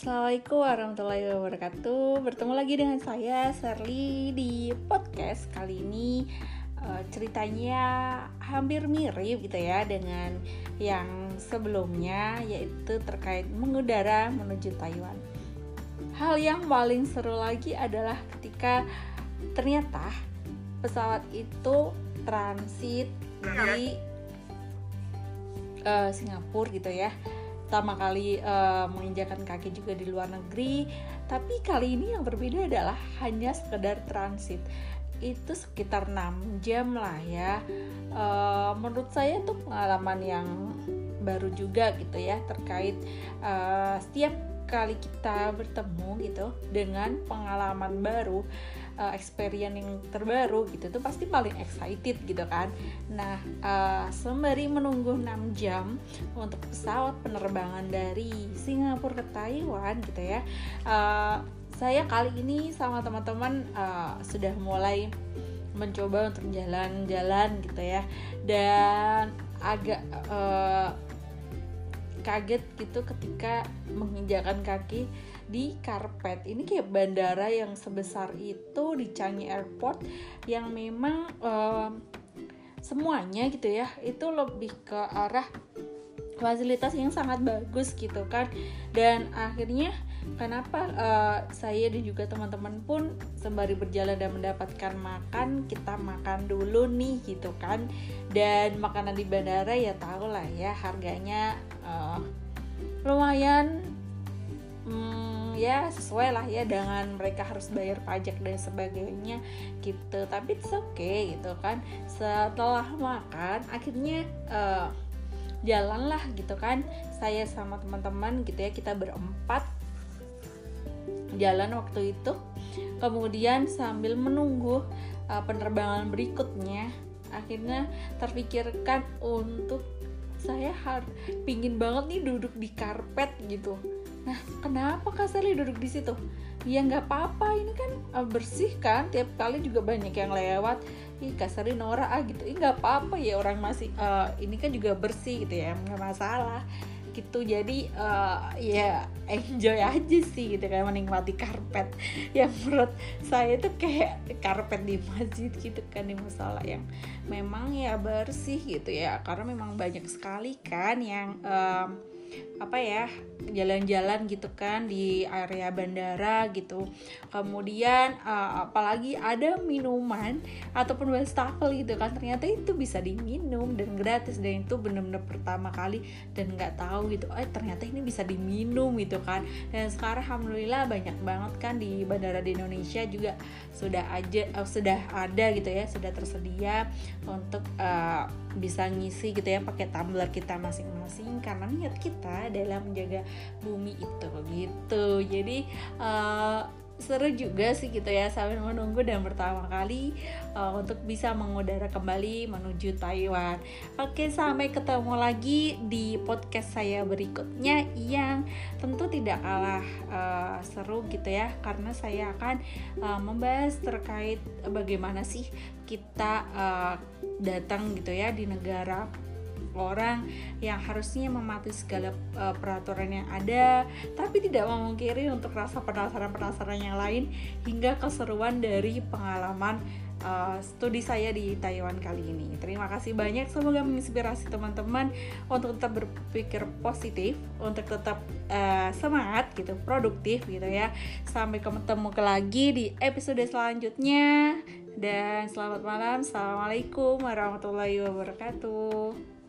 Assalamualaikum warahmatullahi wabarakatuh. Bertemu lagi dengan saya Sherly di podcast kali ini. Ceritanya hampir mirip gitu ya dengan yang sebelumnya, yaitu terkait mengudara menuju Taiwan. Hal yang paling seru lagi adalah ketika ternyata pesawat itu transit di Singapura gitu ya. Pertama kali menginjakan kaki juga di luar negeri, tapi kali ini yang berbeda adalah hanya sekedar transit. Itu sekitar 6 jam lah ya. Menurut saya itu pengalaman yang baru juga gitu ya, terkait setiap kali kita bertemu gitu dengan pengalaman baru, experience yang terbaru gitu, itu pasti paling excited gitu kan. Nah, sembari menunggu 6 jam untuk pesawat penerbangan dari Singapura ke Taiwan gitu ya, saya kali ini sama teman-teman sudah mulai mencoba untuk jalan-jalan gitu ya, dan agak kaget gitu ketika menginjakan kaki di karpet. Ini kayak bandara yang sebesar itu di Changi Airport, yang memang semuanya gitu ya, itu lebih ke arah fasilitas yang sangat bagus gitu kan. Dan akhirnya kenapa saya dan juga teman-teman pun sembari berjalan dan mendapatkan makan, kita makan dulu nih gitu kan. Dan makanan di bandara ya tau lah ya, harganya lumayan ya sesuai lah ya dengan mereka harus bayar pajak dan sebagainya gitu. Tapi it's okay gitu kan. Setelah makan akhirnya jalan lah gitu kan, saya sama teman-teman gitu ya, kita berempat jalan waktu itu. Kemudian sambil menunggu penerbangan berikutnya, akhirnya terpikirkan untuk saya pingin banget nih duduk di karpet gitu. Nah, kenapa Kak Sherly duduk di situ? Ya nggak apa-apa, ini kan bersih kan, tiap kali juga banyak yang lewat. Kak Sherly norak gitu. Nggak apa-apa ya, orang masih ini kan juga bersih gitu ya, nggak masalah gitu. Jadi ya enjoy aja sih gitu kan, menikmati karpet yang menurut saya itu kayak karpet di masjid gitu kan, di musola yang memang ya bersih gitu ya, karena memang banyak sekali kan yang jalan-jalan gitu kan di area bandara gitu. Kemudian apalagi ada minuman ataupun wastafel gitu kan, ternyata itu bisa diminum dan gratis, dan itu benar-benar pertama kali dan nggak tahu gitu, ternyata ini bisa diminum gitu kan. Dan sekarang alhamdulillah banyak banget kan di bandara di Indonesia juga sudah ada gitu ya, sudah tersedia untuk bisa ngisi gitu ya pakai tumbler kita masing-masing, karena niat kita dalam menjaga bumi itu gitu. Jadi seru juga sih gitu ya, sambil menunggu dan pertama kali untuk bisa mengudara kembali menuju Taiwan. Oke, sampai ketemu lagi di podcast saya berikutnya yang tentu tidak kalah seru gitu ya, karena saya akan membahas terkait bagaimana sih kita datang gitu ya di negara orang yang harusnya mematuhi segala peraturan yang ada, tapi tidak memungkiri untuk rasa penasaran yang lain, hingga keseruan dari pengalaman studi saya di Taiwan kali ini. Terima kasih banyak, semoga menginspirasi teman-teman untuk tetap berpikir positif, untuk tetap semangat gitu, produktif gitu ya. Sampai ketemu lagi di episode selanjutnya, dan selamat malam. Assalamualaikum warahmatullahi wabarakatuh.